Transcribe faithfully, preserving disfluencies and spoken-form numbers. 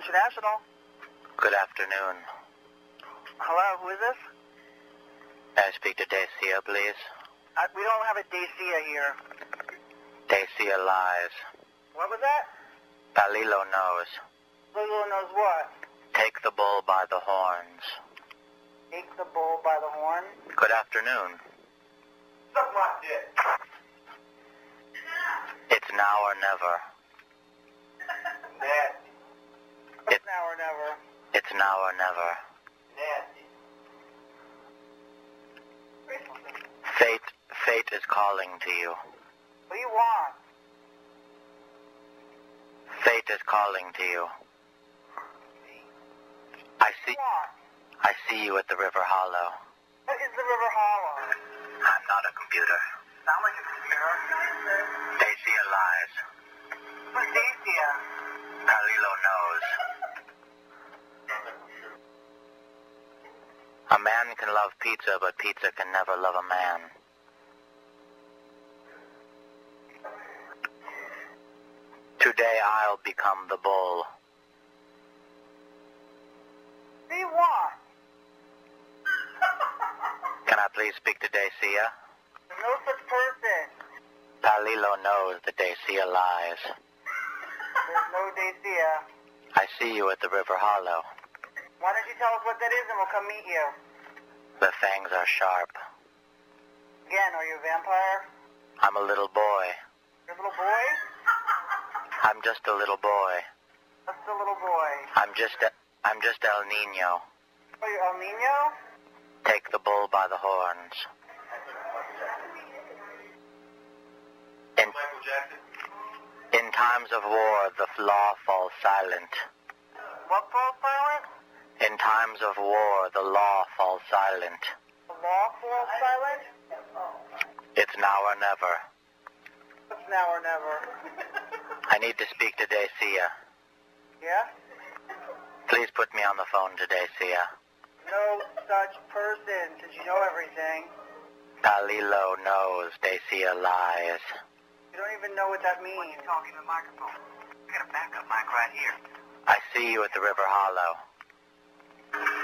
International. Good afternoon. Hello, who is this? May I speak to Dacia, please? Uh, we don't have a Dacia here. Dacia lies. What was that? Palillo knows. Lulu knows what? Take the bull by the horns. Take the bull by the horn? Good afternoon. Suck my dick. It's now or never. Nasty. It, It's now or never. it's now or never. Nasty. Fate, fate is calling to you. What do you want? Fate is calling to you. I What do see, you want? I see you at the River Hollow. What is the River Hollow? I'm not a computer. Sound like a computer? Dacia lies. Who's Dacia? Palillo knows. A man can love pizza, but pizza can never love a man. Today I'll become the bull. What do you want? Can I please speak to Dacia? There's no such person. Palillo knows that Dacia lies. There's no Dacia. I see you at the River Hollow. Why don't you tell us what that is and we'll come meet you? The fangs are sharp. Again, are you a vampire? I'm a little boy. You're a little boy? I'm just a little boy. What's the little boy? I'm just a, I'm just El Nino. Oh, you're El Nino? Take the bull by the horns. In, Michael Jackson? in times of war, the law falls silent. What falls silent? In times of war, the law falls silent. The law falls silent? It's now or never. What's now or never? I need to speak to Dacia. Yeah? Please put me on the phone to Dacia. No such person, since you know everything. Palillo knows Dacia lies. You don't even know what that means. What are you talking to the microphone? We got a backup mic right here. I see you at the River Hollow.